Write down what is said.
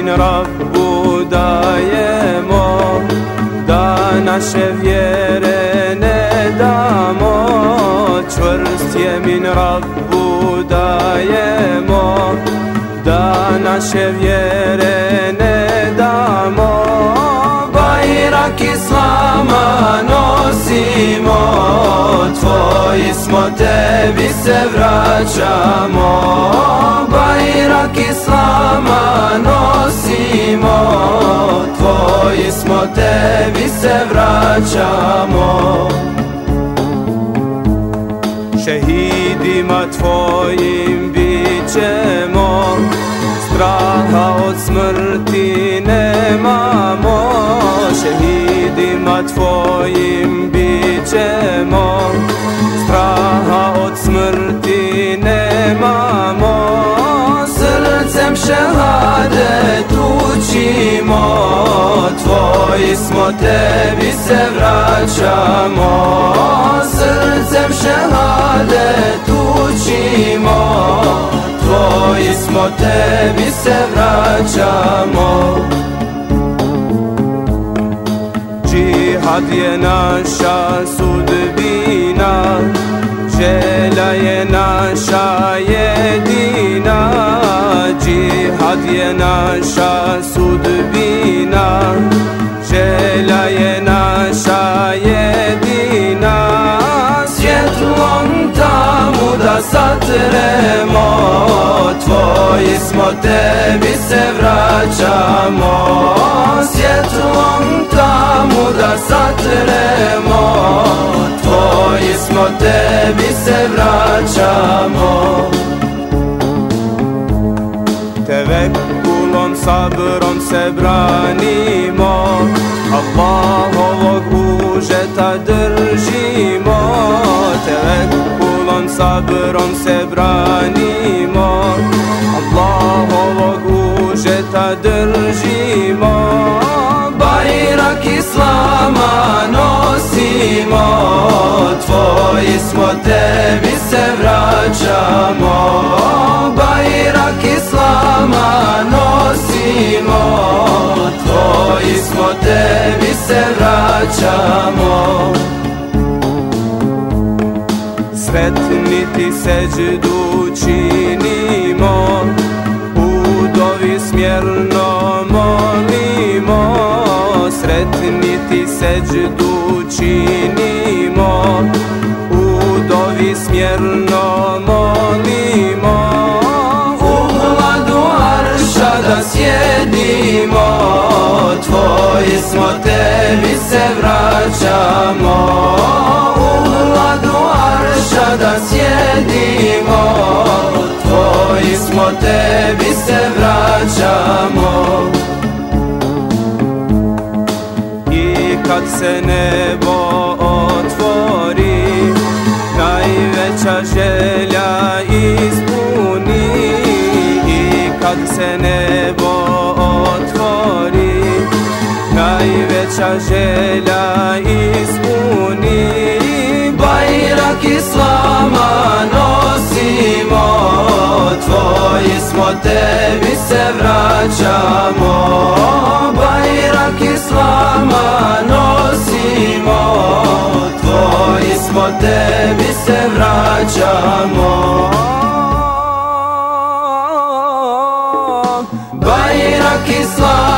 Rabbu dajemo, da naše vjere ne damo. Čvrst jemin Rabbu dajemo, da naše vjere ne damo. Bajrak Islama nosimo, tvoji smo, tebi se vraćamo. Bajrak Islama nosimo, tvoji smo, tebi se vraćamo. Šehidima tvojim bit ćemo, straha od smrti nemamo. Šehidima tvojim bit ćemo, straha od smrti nemamo. Srcem šehadet učimo, tvoji smo, tebi se vraćamo. Srcem šehadet učimo, tvoji smo, tebi se vraćamo. Džihad je naša sudbina, želja je naša jedina. Džihad je naša sudbina, želja je naša jedina. Svjetlom tamu da satremo, tvoji smo, tebi se vraćamo. Svjetlom tamu da satremo, tvoji smo, tebi se vraćamo. Tevekkulom, sabrom se branimo, Allahovog užeta držimo. Tevekkulom, sabrom se branimo, Allahovog užeta držimo. Bajrak Islama nosimo, tvoji smo, tebi se vraćamo. Bajrak Islama nosimo, tvoji smo, tebi se vraćamo. Sretni ti seđdu činimo, u dovi smjerno molimo. Sretni ti seđdu činimo, u dovi smjerno molimo. U hladu arša da sjedimo, tvoji smo, tebi se vraćamo. U hladu arša da sjedimo, tvoji smo, tebi se vraćamo. I kad se nebo otvori, najveća želja ispuni. I kad se nebo otvori, najveća želja ispuni. Bajrak Islama nosimo, tvoji smo, tebi se vraćamo. Bajrak Islama nosimo, tvoji smo, tebi se vraćamo. Bajrak Islama